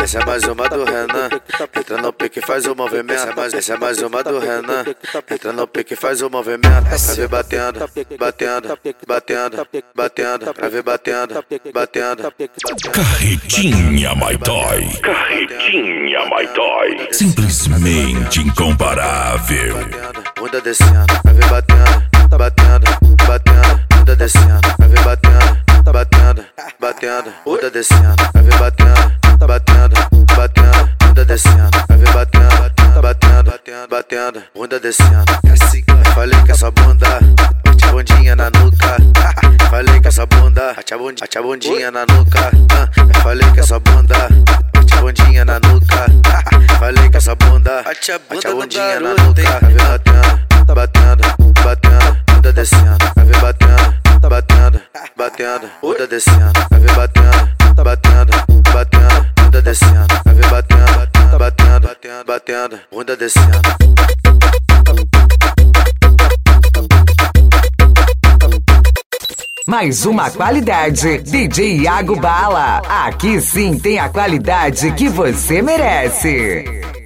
Essa é mais uma do Renan. Entra no pique e faz o movimento. Essa é mais uma do Renan. Entra no pique e faz o movimento. Pra ver batendo, batendo, batendo, batendo. Pra ver batendo, batendo. Carretinha My Toy. Carretinha My Toy. Simplesmente incomparável. Bunda descendo, pra ver batendo, batendo, batendo. Bunda descendo, pra ver batendo, batendo, batendo. Bunda descendo, pra ver batendo, batendo, batendo. Bunda descendo, pra ver batendo, batendo, batendo. Bunda descendo. Falei que essa bunda bate a bundinha na nuca. Falei que essa bunda bate a bundinha na nuca. Falei que essa bunda bate a bundinha na nuca. Falei que essa bunda bate a bundinha na nuca. Batendo, batendo, batendo. Bunda descendo, pra ver batendo, batendo, batendo. Bunda descendo, pra ver batendo, batendo, batendo. Bunda descendo, pra ver batendo, batendo, batendo. Bunda descendo. Mais uma qualidade, DJ Iago Bala. Aqui sim tem a qualidade que você merece.